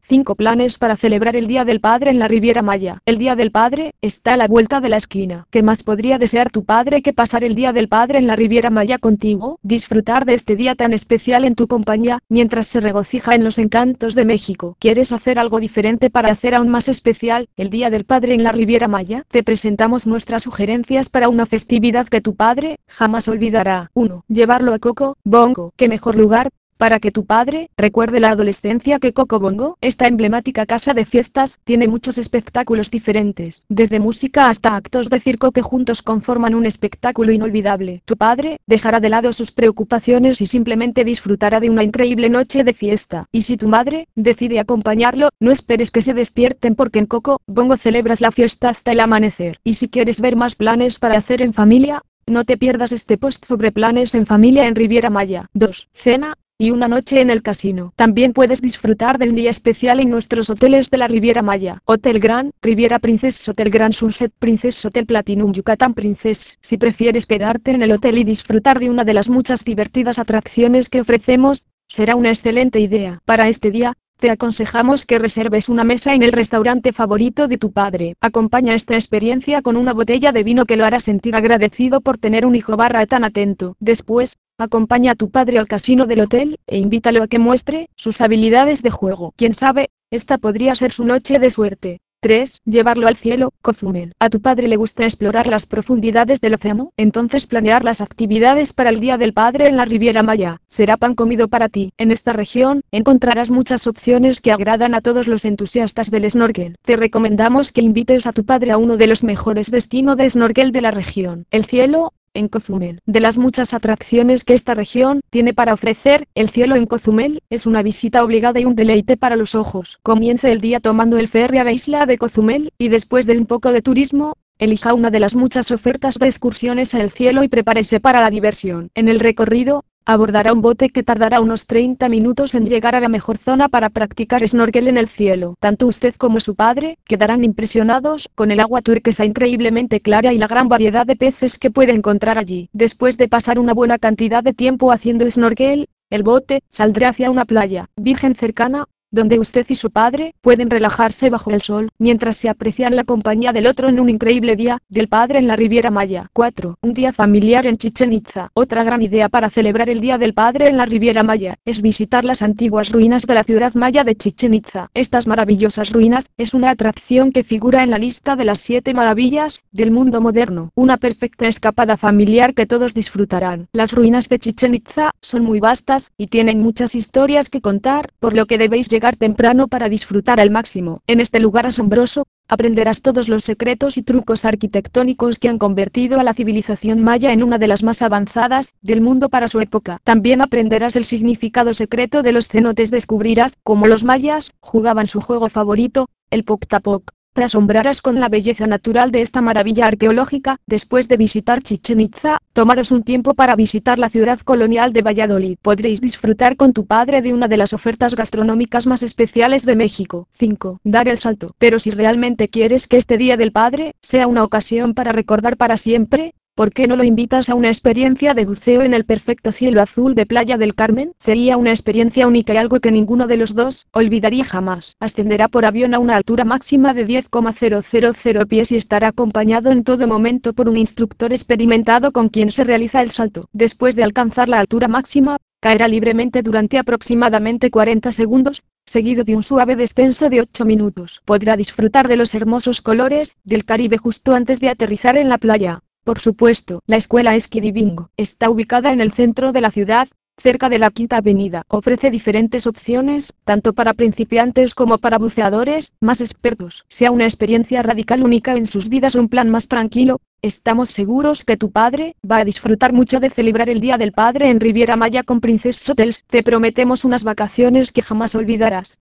5 planes para celebrar el Día del Padre en la Riviera Maya. El Día del Padre está a la vuelta de la esquina. ¿Qué más podría desear tu padre que pasar el Día del Padre en la Riviera Maya contigo? Disfrutar de este día tan especial en tu compañía, mientras se regocija en los encantos de México. ¿Quieres hacer algo diferente para hacer aún más especial el Día del Padre en la Riviera Maya? Te presentamos nuestras sugerencias para una festividad que tu padre jamás olvidará. 1. Llevarlo a Coco Bongo. ¿Qué mejor lugar para que tu padre recuerde la adolescencia que Coco Bongo? Esta emblemática casa de fiestas tiene muchos espectáculos diferentes, desde música hasta actos de circo que juntos conforman un espectáculo inolvidable. Tu padre dejará de lado sus preocupaciones y simplemente disfrutará de una increíble noche de fiesta. Y si tu madre decide acompañarlo, no esperes que se despierten, porque en Coco Bongo celebras la fiesta hasta el amanecer. Y si quieres ver más planes para hacer en familia, no te pierdas este post sobre planes en familia en Riviera Maya. 2. Cena y una noche en el casino. También puedes disfrutar de un día especial en nuestros hoteles de la Riviera Maya. Hotel Grand Riviera Princess, Hotel Grand Sunset Princess, Hotel Platinum Yucatán Princess. Si prefieres quedarte en el hotel y disfrutar de una de las muchas divertidas atracciones que ofrecemos, será una excelente idea. Para este día, te aconsejamos que reserves una mesa en el restaurante favorito de tu padre. Acompaña esta experiencia con una botella de vino que lo hará sentir agradecido por tener un hijo tan atento. Después, acompaña a tu padre al casino del hotel, e invítalo a que muestre sus habilidades de juego. Quién sabe, esta podría ser su noche de suerte. 3. Llevarlo al cielo, Cozumel. ¿A tu padre le gusta explorar las profundidades del océano? Entonces planear las actividades para el Día del Padre en la Riviera Maya será pan comido para ti. En esta región, encontrarás muchas opciones que agradan a todos los entusiastas del snorkel. Te recomendamos que invites a tu padre a uno de los mejores destinos de snorkel de la región, el cielo en Cozumel. De las muchas atracciones que esta región tiene para ofrecer, el cielo en Cozumel es una visita obligada y un deleite para los ojos. Comience el día tomando el ferry a la isla de Cozumel, y después de un poco de turismo, elija una de las muchas ofertas de excursiones en el cielo y prepárese para la diversión. En el recorrido, abordará un bote que tardará unos 30 minutos en llegar a la mejor zona para practicar snorkel en el cielo. Tanto usted como su padre quedarán impresionados con el agua turquesa increíblemente clara y la gran variedad de peces que puede encontrar allí. Después de pasar una buena cantidad de tiempo haciendo snorkel, el bote saldrá hacia una playa virgen cercana, donde usted y su padre pueden relajarse bajo el sol, mientras se aprecian la compañía del otro en un increíble día del padre en la Riviera Maya. 4. Un día familiar en Chichén Itzá. Otra gran idea para celebrar el Día del Padre en la Riviera Maya es visitar las antiguas ruinas de la ciudad maya de Chichén Itzá. Estas maravillosas ruinas es una atracción que figura en la lista de las 7 maravillas del mundo moderno. Una perfecta escapada familiar que todos disfrutarán. Las ruinas de Chichén Itzá son muy vastas y tienen muchas historias que contar, por lo que debéis llegar temprano para disfrutar al máximo. En este lugar asombroso, aprenderás todos los secretos y trucos arquitectónicos que han convertido a la civilización maya en una de las más avanzadas del mundo para su época. También aprenderás el significado secreto de los cenotes, descubrirás cómo los mayas jugaban su juego favorito, el Poc-Tapoc. Te asombrarás con la belleza natural de esta maravilla arqueológica. Después de visitar Chichén Itzá, tomaros un tiempo para visitar la ciudad colonial de Valladolid. Podréis disfrutar con tu padre de una de las ofertas gastronómicas más especiales de México. 5. Dar el salto. Pero si realmente quieres que este Día del Padre sea una ocasión para recordar para siempre, ¿por qué no lo invitas a una experiencia de buceo en el perfecto cielo azul de Playa del Carmen? Sería una experiencia única y algo que ninguno de los dos olvidaría jamás. Ascenderá por avión a una altura máxima de 10,000 pies y estará acompañado en todo momento por un instructor experimentado con quien se realiza el salto. Después de alcanzar la altura máxima, caerá libremente durante aproximadamente 40 segundos, seguido de un suave descenso de 8 minutos. Podrá disfrutar de los hermosos colores del Caribe justo antes de aterrizar en la playa. Por supuesto, la escuela Esquí Bingo está ubicada en el centro de la ciudad, cerca de la Quinta Avenida. Ofrece diferentes opciones, tanto para principiantes como para buceadores más expertos. Sea una experiencia radical única en sus vidas, un plan más tranquilo. Estamos seguros que tu padre va a disfrutar mucho de celebrar el Día del Padre en Riviera Maya con Princess Hotels. Te prometemos unas vacaciones que jamás olvidarás.